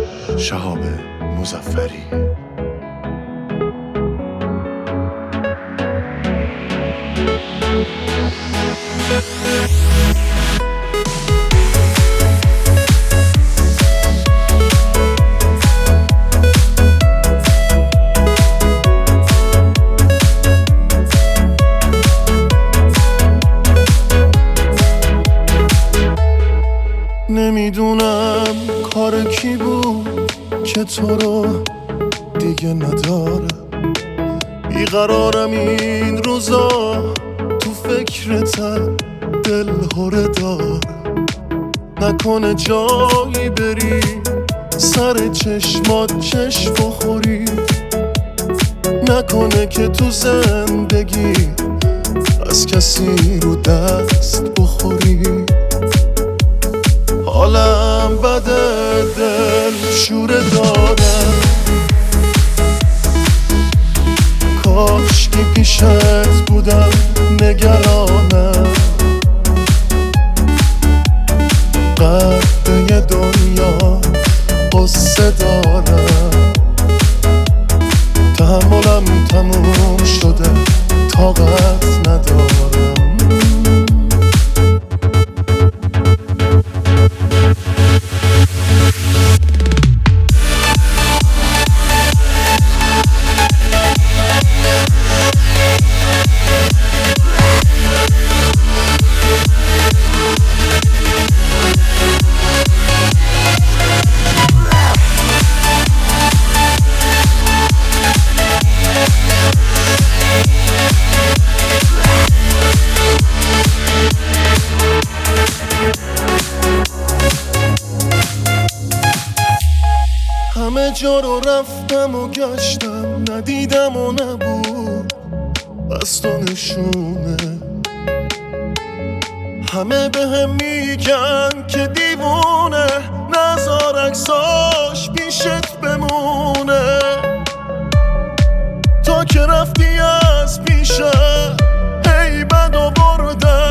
شهاب مظفری. نمیدونم کار کی بود که تو رو دیگه نداره. بیقرارم این روزا، تو فکرتم دل هره داره. نکنه جایی بری سر چشمات چشم بخوری، نکنه که تو زندگی از کسی رو دست بخوری. حالم بده، دل شوره دارم، کاشکی پیشت بودم نگرانم. قدر دنیا قصه دارم، تحملم تموم شده، طاقت ندارم. همه جا رو رفتم و گشتم، ندیدم و نبود بس تو نشونه. همه بهم میگن که دیوونه، نذار عکساش پیشت بمونه. تا که رفتی از پیشم هی بد و بردم،